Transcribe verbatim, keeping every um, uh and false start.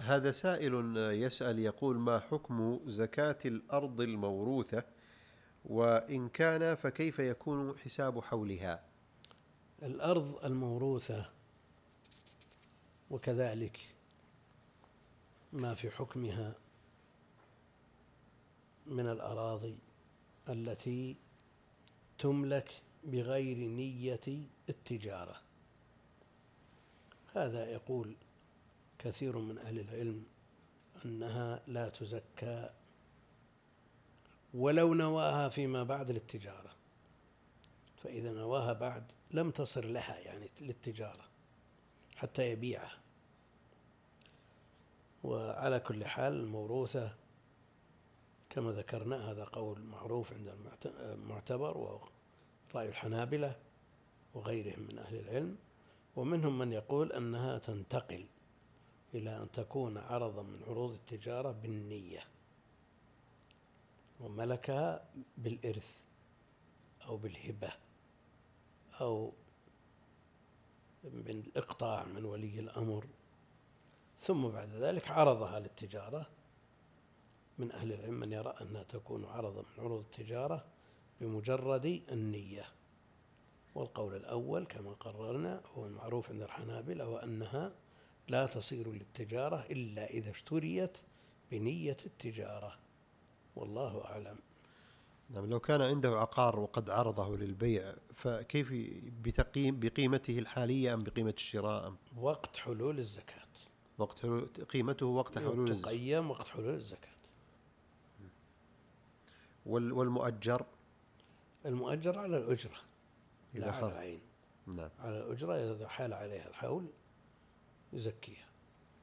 هذا سائل يسأل يقول: ما حكم زكاة الأرض الموروثة؟ وإن كان فكيف يكون حساب حولها؟ الأرض الموروثة وكذلك ما في حكمها من الأراضي التي تملك بغير نية التجارة، هذا يقول كثير من أهل العلم أنها لا تزكى ولو نواها فيما بعد للتجارة، فإذا نواها بعد لم تصر لها يعني للتجارة حتى يبيعها. وعلى كل حال الموروثة كما ذكرنا هذا قول معروف عند المعتبر ورأي الحنابلة وغيرهم من أهل العلم، ومنهم من يقول أنها تنتقل إلى أن تكون عرضا من عروض التجارة بالنية وملكها بالإرث أو بالهبة أو بالإقطاع من ولي الأمر، ثم بعد ذلك عرضها للتجارة. من أهل العلم من يرى أنها تكون عرضا من عروض التجارة بمجرد النية، والقول الأول كما قررنا هو المعروف عند الحنابلة، وأنها لا تصير للتجارة إلا إذا اشتريت بنية التجارة، والله أعلم. نعم. لو كان عنده عقار وقد عرضه للبيع فكيف بتقييم بقيمته الحالية أم بقيمة الشراء؟ وقت حلول الزكاة، وقت حلول قيمته وقت حلول الزكاة، تقيم وقت حلول الزكاة. والمؤجر المؤجر على الأجرة إذا لا على خرج. العين. نعم. على الأجرة إذا حال عليها الحول يزكيها.